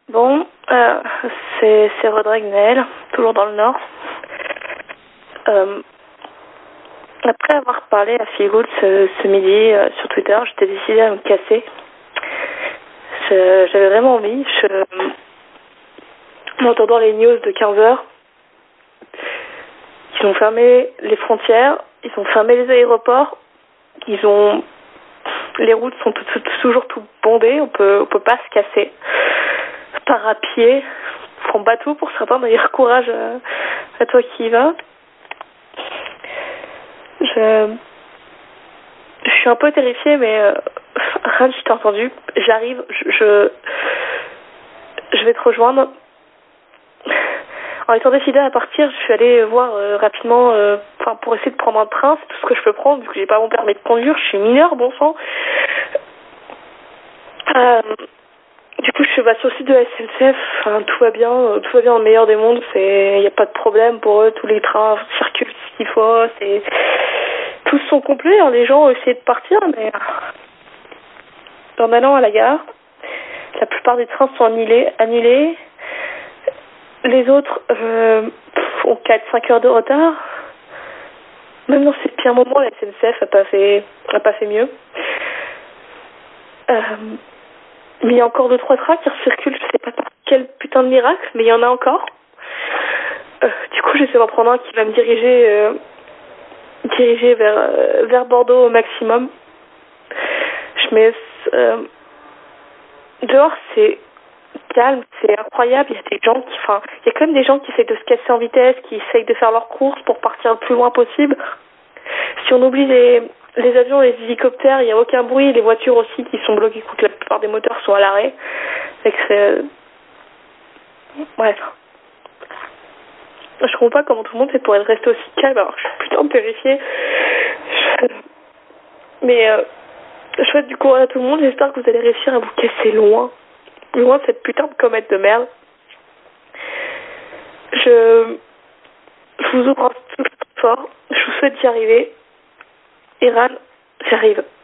Bon, c'est Rodrigue-Nel, toujours dans le Nord. Après avoir parlé à Philgood ce midi sur Twitter, j'étais décidée à me casser. J'avais vraiment envie. En entendant les news de 15h, ils ont fermé les frontières, ils ont fermé les aéroports, les routes sont toujours tout bondées, on peut pas se casser. Par à pied, en bateau pour certains, d'ailleurs courage à toi qui y vas. Je suis un peu terrifiée, mais Ran, je t'ai entendu, j'arrive, je vais te rejoindre. En étant décidée à partir, je suis allée voir rapidement, pour essayer de prendre un train, c'est tout ce que je peux prendre, vu que j'ai pas mon permis de conduire, je suis mineure, bon sang. Du coup, je suis sur le site de la SNCF, tout va bien dans le meilleur des mondes, il n'y a pas de problème pour eux, tous les trains circulent ce qu'il faut, tous sont complets, hein, les gens ont essayé de partir, mais en allant à la gare, la plupart des trains sont annulés. Les autres ont 4-5 heures de retard. Même dans ces pires moments, la SNCF n'a pas fait mieux. Mais il y a encore 2-3 trains qui circulent, je sais pas par quel putain de miracle, mais il y en a encore. Du coup, j'essaie d'en prendre un qui va me diriger vers Bordeaux au maximum. Dehors, c'est calme, c'est incroyable. Il y a il y a quand même des gens qui essayent de se casser en vitesse, qui essayent de faire leurs courses pour partir le plus loin possible. Si on oublie les avions, les hélicoptères, il n'y a aucun bruit. Les voitures aussi qui sont bloquées, la plupart des moteurs sont à l'arrêt. Bref. Je comprends pas comment tout le monde fait pour être resté aussi calme alors que je suis putain terrifiée. Mais je souhaite du courage à tout le monde. J'espère que vous allez réussir à vous casser loin de cette putain de comète de merde. Je vous embrasse tous fort. Je vous souhaite d'y arriver. Iran, j'arrive.